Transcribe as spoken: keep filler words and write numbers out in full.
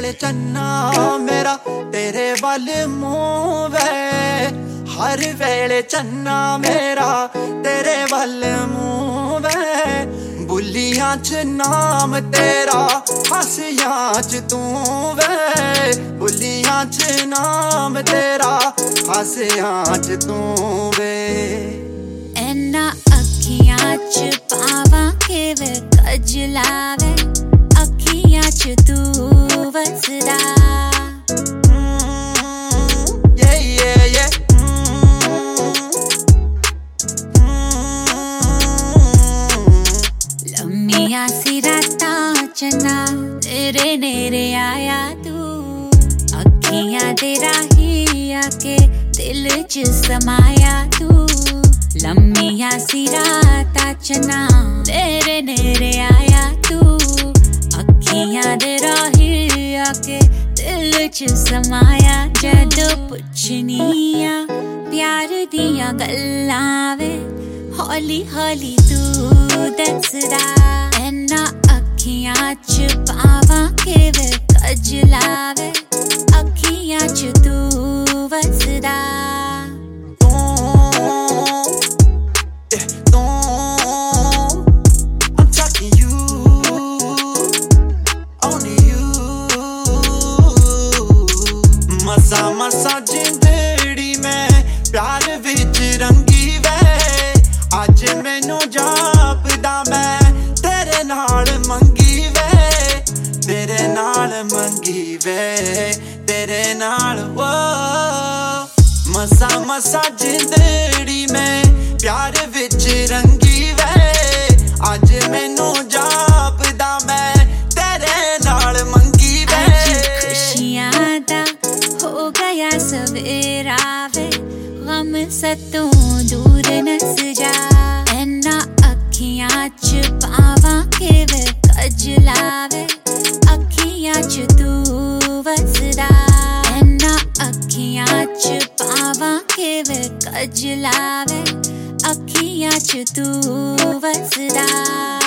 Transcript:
वेले चन्ना मेरा तेरे वल मूंह वे, हर वेले चन्ना मेरा तेरे वल मूंह वे। बुलियां च नाम तेरा हसियां च तू वे, बुलियां च नाम तेरा हसियां च तू वे। एना अखियां च पावां के वे कजला वे, अखियां च तू वसदा। Yeah, yeah, yeah. लम्मियां सी रातां च ना तेरे नेरे आया तू, अखियां दे राही आके दिल च समाया तू। लम्मियां सी रातां च ना तेरे नेरे आया तू, अखियां दे राही आके दिल च समाया। जदों पुछनिया प्यार दियां गल्लां वे, हौली हौली तू दसदा। एना अखियां च पावां के वे कजला वे, अखियां च तू वसदा। मसा मसा जिंदड़ी में प्यार विच रंगी वे, अज मैनू जापदा मैं तेरे नाल मंगी वे, तेरे नाल मंगी वे, तेरे नाल वो। मसा मसा जिंदड़ी में प्यार विच रंगी वे, अज मैनू जापदा मैं तेरे नाल मंगी वे। खुशियां दा हो गया सवेरा वे, गम सतों दूर नस जा। एना अखियां च पावां के वे कजला वे, अखियां च तू वसदा। एना अखियां च पावां के वे कजला वे, अखियां च तू वसदा।